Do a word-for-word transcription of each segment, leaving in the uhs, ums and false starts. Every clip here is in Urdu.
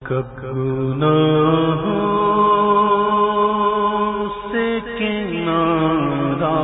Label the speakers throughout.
Speaker 1: گناہوں سے کنارہ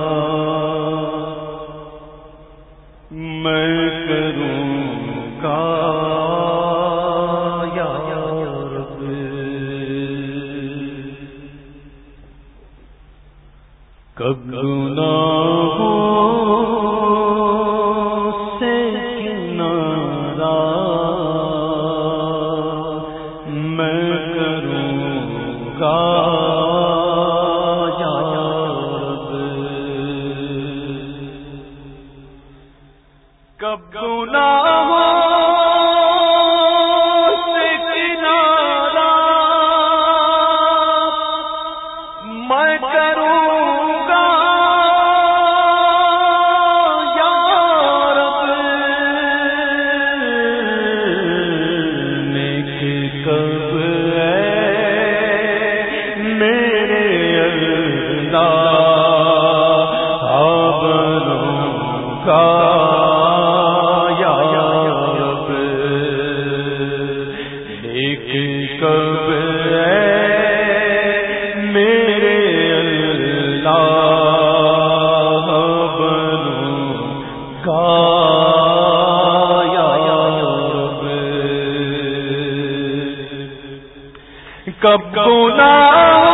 Speaker 1: میں کروں گا یا رب، کب گناہوں سے کنارہ میں کروں گا یا رب، کب گناہوں سے کنارہ میں کروں گا یا رب، نیک کب کب گناہوں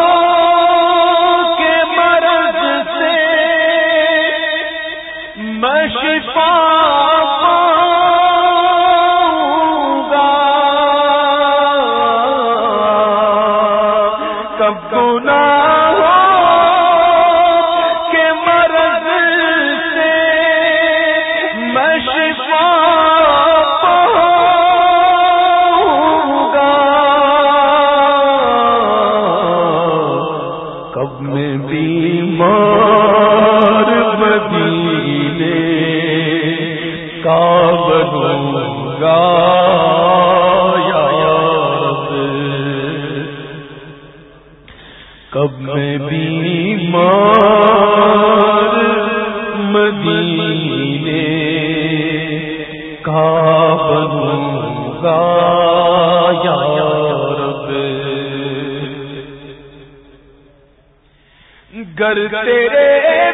Speaker 1: کے مرض سے میں شفا پاؤں گا، کب گناہوں کے مرض سے میں شفا میں بیمار مدینے کا بنوں گا یا رب، کب میں بیمار مدینے کا بنوں گا یا رب، گر تیرے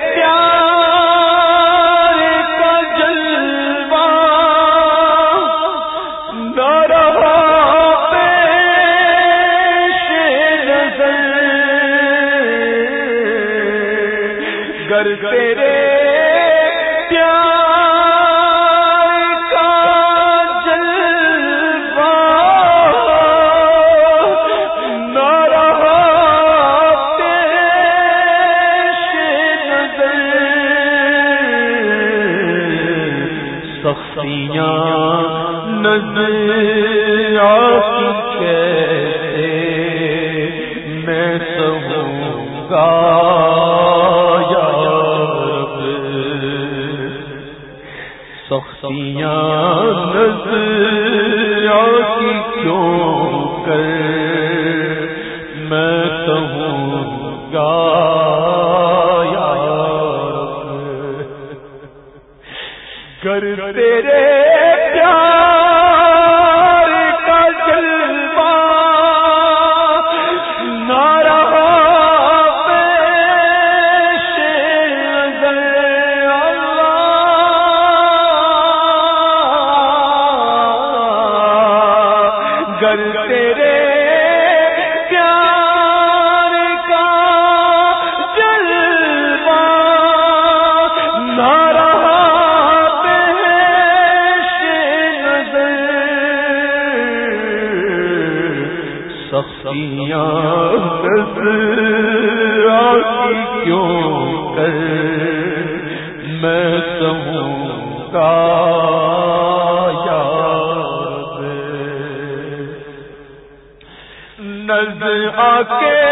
Speaker 1: پیار کا جلوہ نہ رہا پیش نظر، گر تیرے پیار کا جلوہ نہ رہا سختیاں نظر آتی کیسے میں سہوں گا یا رب، سختیاں نظر آتی کیوں کر میں سہوں گا یا رب، گر تیرے پیار کا جلوہ نہ رہا پیش نظر، اللہ گر تیرے پیار کا جلوہ نہ رہا سختیاں نظر آتی کیوں کر میں سہوں گا یا رب، نظر آ کے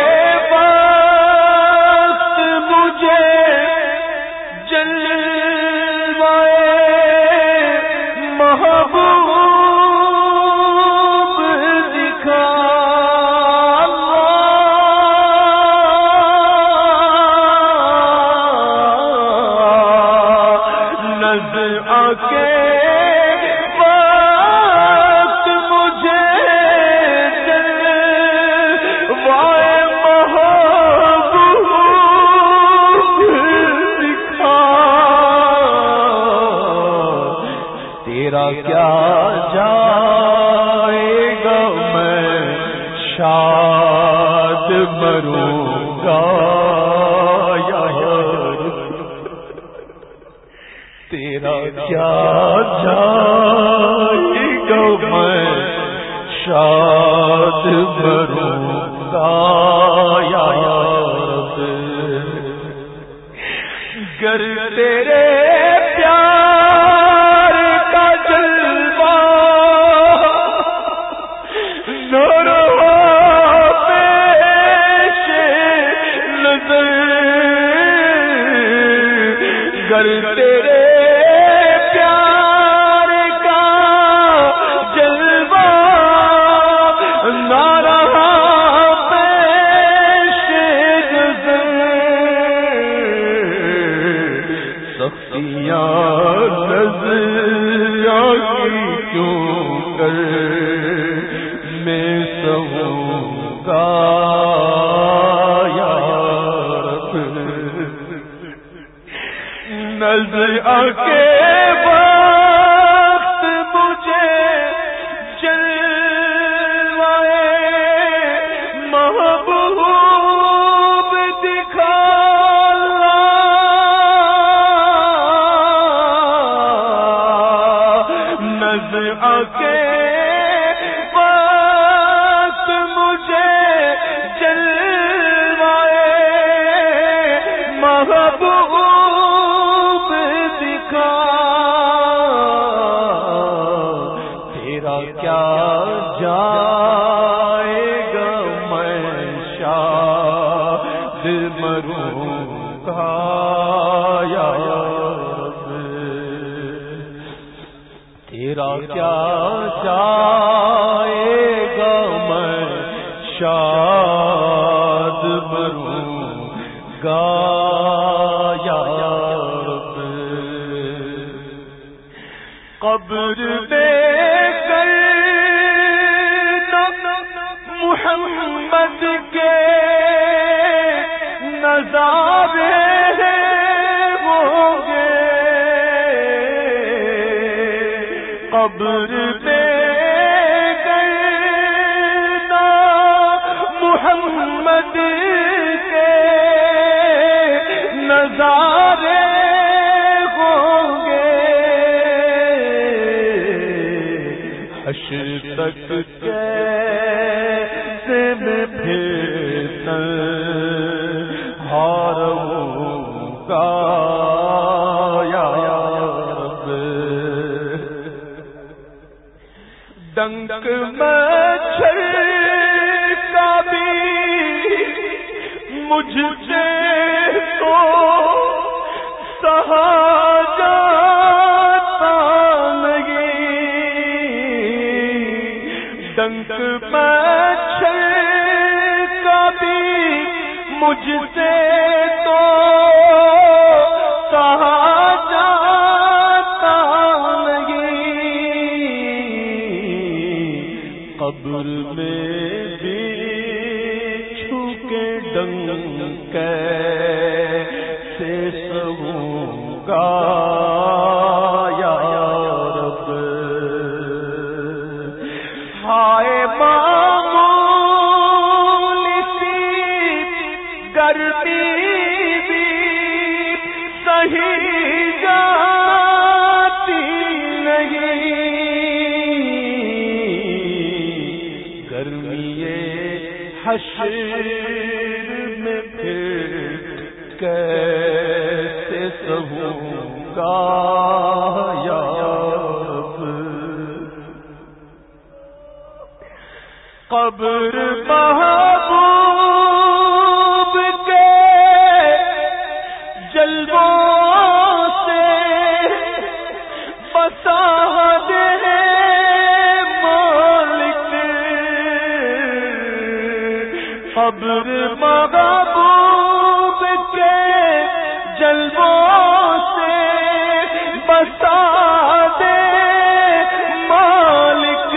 Speaker 1: وقت مجھے جلوائے محبوب آ کے وقت مجھے کیا جائے گا میں شاد مروں گا یا رب، گر تیرے پیار کا جلوہ نور پیش نظر، گر تیرے پیار کا جلوہ نہ رہا پیش نظر، سختیاں نظر آئی کیوں کر میں سہوں گا یا رب، نظر آ کے وقت مجھے جلوائے محبوب دکھانا، نظر آ کے وقت مجھے جلوائے محبوب دکھا، تیرا کیا جائے گا میں شاد مروں گا یا رب، تیرا کیا جائے گا میں شاد مروں گا یا رب، قبر میں کرنا محمد کے نظارے ہوں گے، قبر میں کرنا محمد کے نظارے ہوں گے، حشر تک کیسے میں پھر تنہا رہوں گا یا رب، ڈنک مچھر کا بھی مجھ سے تو سہا جاتا نہیں، ڈنک مچھر کا بھی مجھ سے تو سہا جاتا نہیں، قبر میں بھی چھو کے ڈنک کیسے سہوں گا یا رب، ہائے معمولی سی گرمی بھی سہی جاتی نہیں، گرمی حشر میں پھر کیسے سہوں گا یا رب، قبر محبوب کے جلووں سے بسا دے مالک، قبر محبوب کے جلووں سے بسا دے مالک،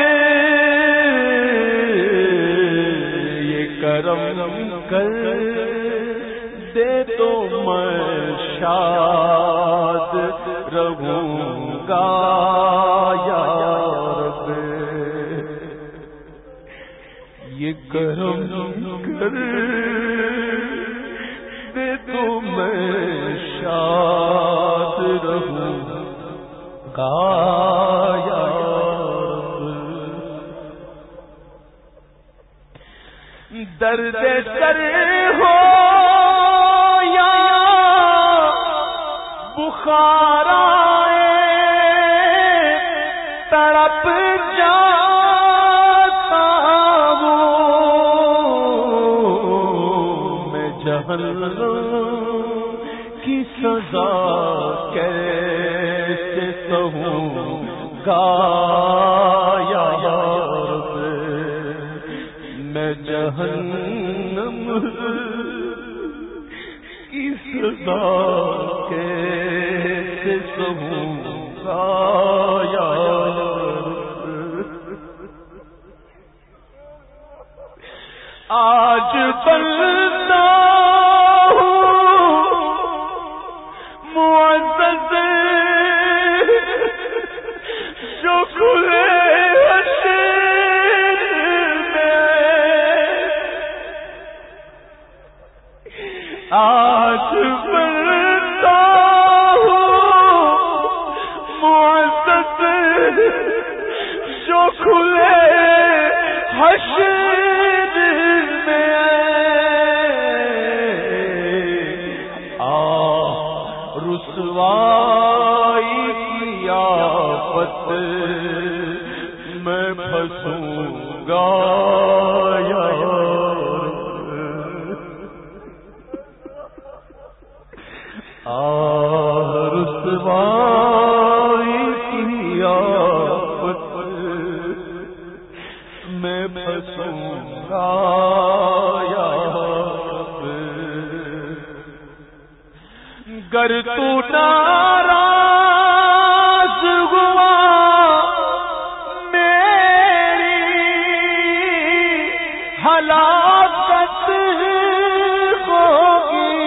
Speaker 1: یہ کرم کر دے تو میں شاد رہوں گا یا رب، یہ کرم کر دے تو میں شاد رہوں گایا درد سر ہو یا بخار آئے تڑپ جاتا ہوں میں جہنم کی سزا کیسے سہوں گا یا رب میں جہنم کی سزا کیسے سہوں گا یا رب آج بندہ معزز جو کھلے حشر میں آج بندہ معزز جو کھلے حشر میں رسوائی کی آفت میں پھنسوں گا یا رسوائی کی آفت میں پھنسوں گا یا گر تو ناراض ہوا میری ہلاکت ہوگی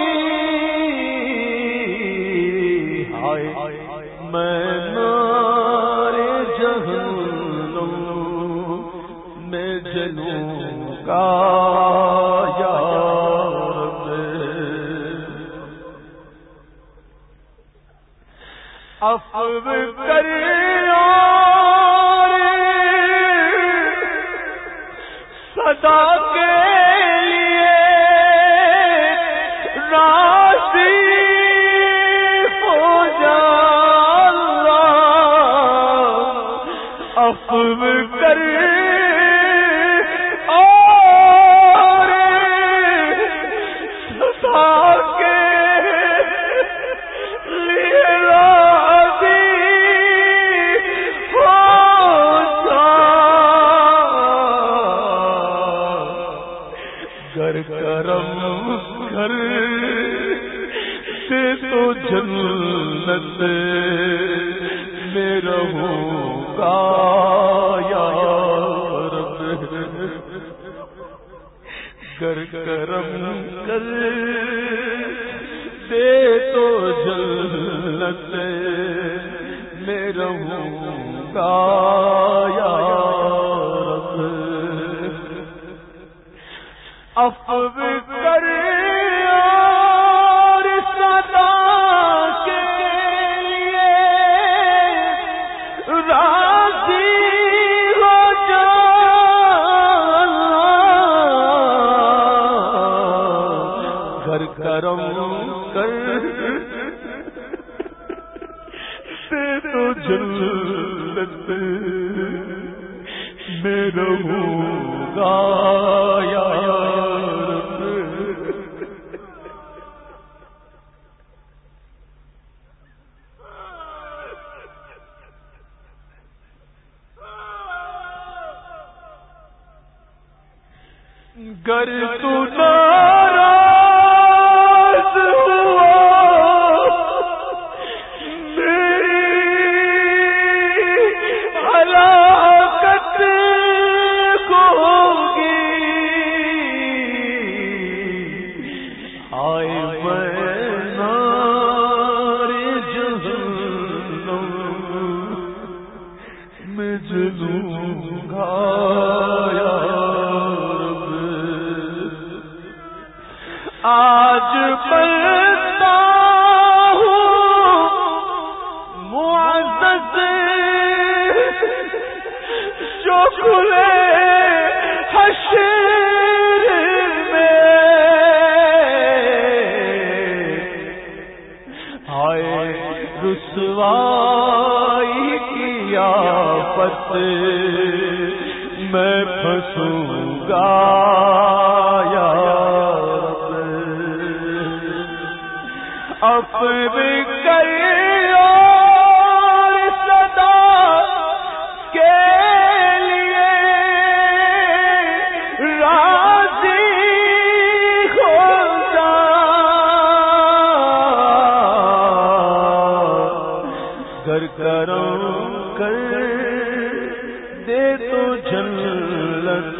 Speaker 1: ہائے میں نارے جہنم میں جلوں گا یا عفو کر اور صدا کے لیے راضی ہو جا اللہ عفو کر اور صدا کے کرم کر سے تو جنت میں رہوں گا یا رب گر کرم کر دے تو جنت میں رہوں گا یا عفو کر اور صدا کے لیے راضی ہو جا گھر کرم کر سے تو جنت میں رہوں گا یا گر تو ناراض ہوا میری ہلاکت ہوگی آئے میں نار جہنم میں جلوں گا آج بندہ ہوں معزز جو کھلے حشر میں آئے رسوائی کی آفت میں پھنسوں گا یا رب اپنے کر اور صدا کے لیے راضی ہو جا گر کرم کر دے تو جنت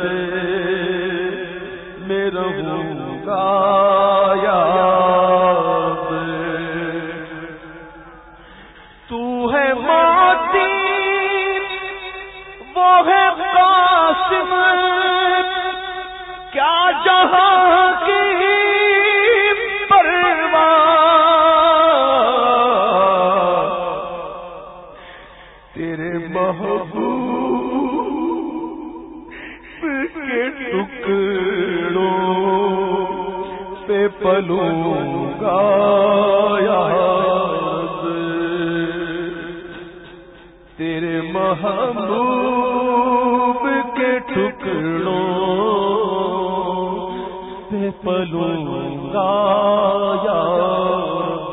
Speaker 1: میں رہوں گا یا رب تو ہے ماتی وہ ہے قاسم کیا جہاں کی پرواہ تیرے محبوب کے ٹکڑوں پہ پلوں گا یا رب تیرے محبوب کے ٹکڑوں پہ پلوں گا یا رب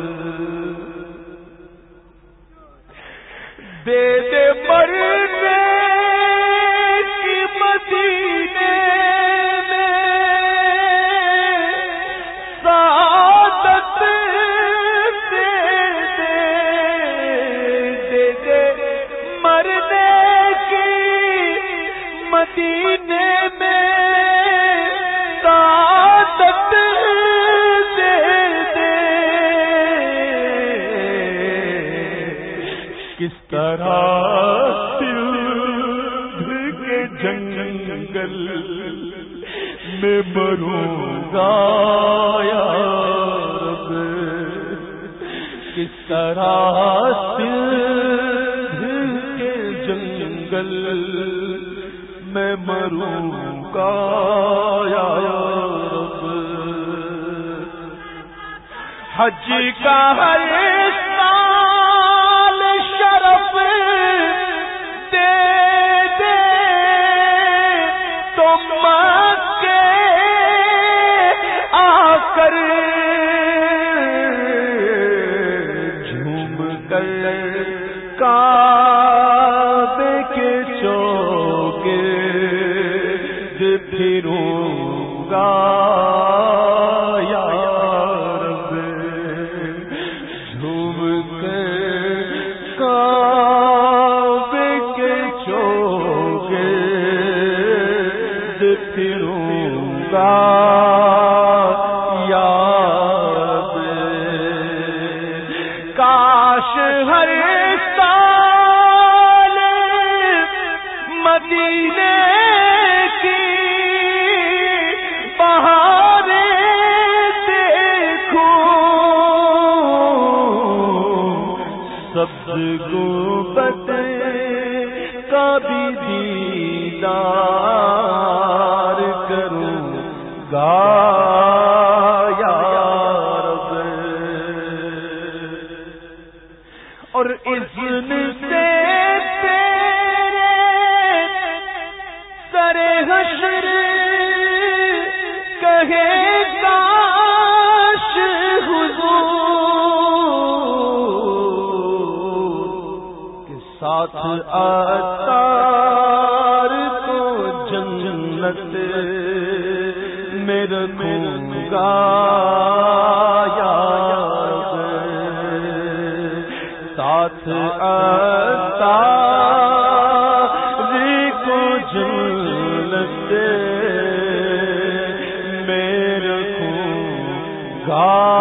Speaker 1: دے دے مرنے کی مدینے میں سعادت دے دے دے دے مرنے کی مدینے میں سعادت دے دے کس طرح سندھ کے جنگل میں مروں گا یا رب کس طرح سندھ کے جنگل میں مروں گا یا رب حج کا ہر سال شرف دے دے تو مکے آ کر جھوم کر کعبے کے چوکے پھروں گا یا رب جھوم کر کعبے کے چوکے پھروں گا یا رب کاش ہر سال مدینے کی بہاریں دیکھوں سبز گنبد کا بھی دیدار کروں گا یا رب اور اذن سے تیرے سرے حشر کہے کاش حضور کے ساتھ عطار کو جنت میں رکھوں گا یا رب ساتھ عطار کو جنت میں رکھوں گا